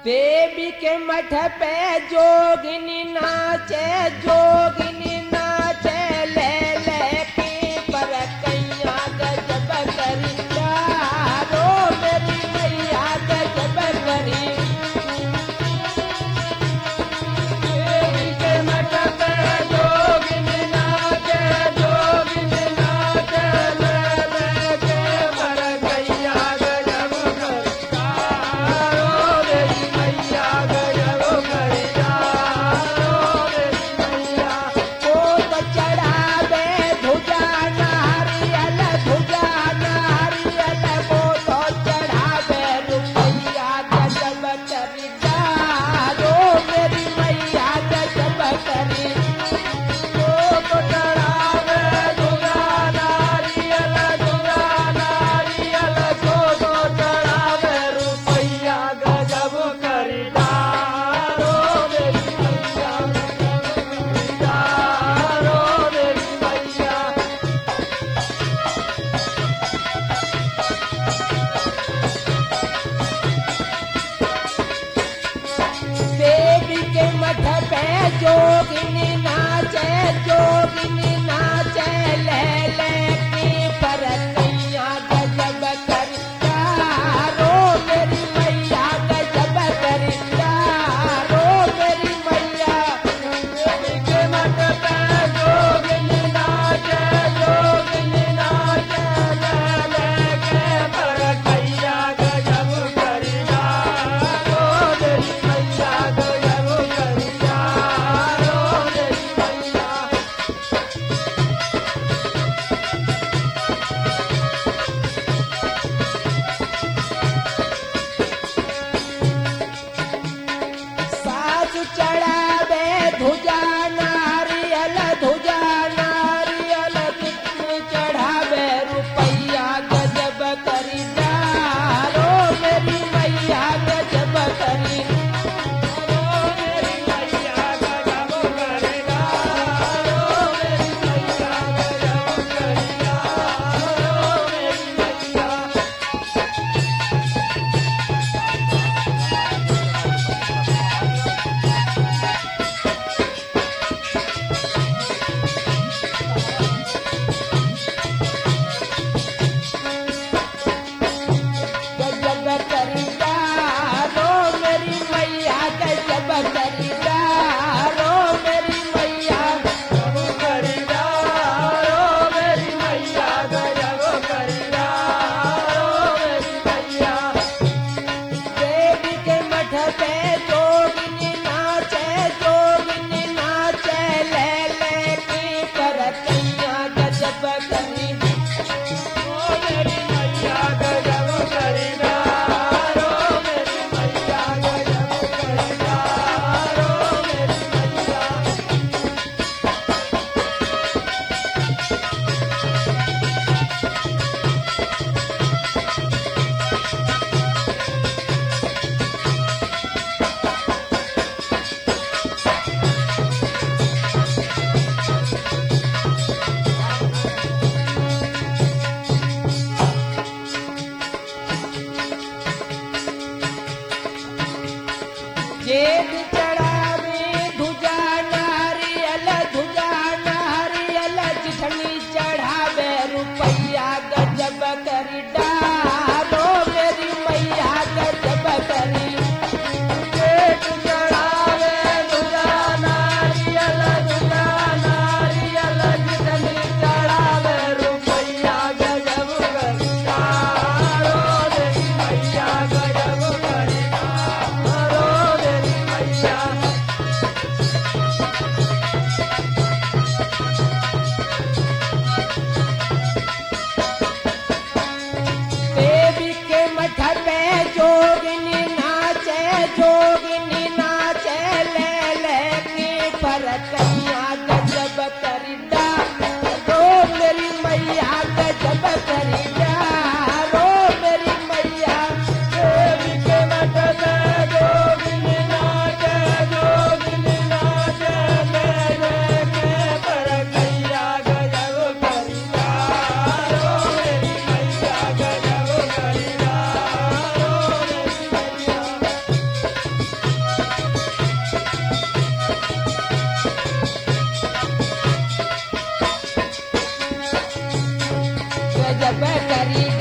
देवी के मठ पे जोगिनी नाचे, जोगिनी नाचे ले लेके पर कैया गजब करी चारो मेरी मैया गजब करी। देवी के मठ पे जोगिनी नाचे, जोगिनी नाचे ले लेके पर कैया गजब करी चारो मेरी मैया गजब करी चारो मेरी मैया। वो तो चढ़ावे धुजा नारियल, धुजा नारियल वो तो चढ़ावे रुपैया गजब करी चारो मेरी मैया गजब करी। वो तो चढ़ावे धुजा नारियल, धुजा नारियल को तो चढ़ावे रुपैया गजब करी चारो मेरी मैया गजब करी चारो मेरी मैया। देवी के मठ पे जोगिनी नाचे, जोगिनी नाचे ले लेके पर कैया गजब करी चारो मेरी मैया गजब करी चारो मेरी मैया। देवी के मठ पे जोगिनी नाचे, जोगिनी नाचे ले लेके पर कैया गजब करी चारो मेरी मैया गजब करी चारो मेरी मैया। सासु चढ़ावे धुजा नारियल, धुजा नारियल कितनी चढ़ावे रुपैया गजब करी चारो मेरी मैया गजब करी। मेरी मैया गजब करी चारो मेरी मैया गजब करी चारो मेरी मैया। गजब करी चारो मेरी मैया गजब करी चारो मेरी मैया। गजब करी चारो मेरी मैया गजब करी चारो मेरी मैया। देवी के मठ पे जोगिनी नाचे, जोगिनी नाचे ले लेके पर कैया गजब करी। ओ मेरी मैया गजब करी चारो मेरी मैया गजब करी चारो मेरी मैया। जेठ चढ़ावे धुजा नारियल, धुजा नारियल जिठनी चढ़ावे रुपैया गजब करी डारो मेरी मैया गजब करी। जेठ चढ़ावे धुजा नारियल, धुजा नारियल जितनी चढ़ावे रुपैया गजब करी चारो मेरी मैया गजब करी चारो मेरी मैया। गजब करी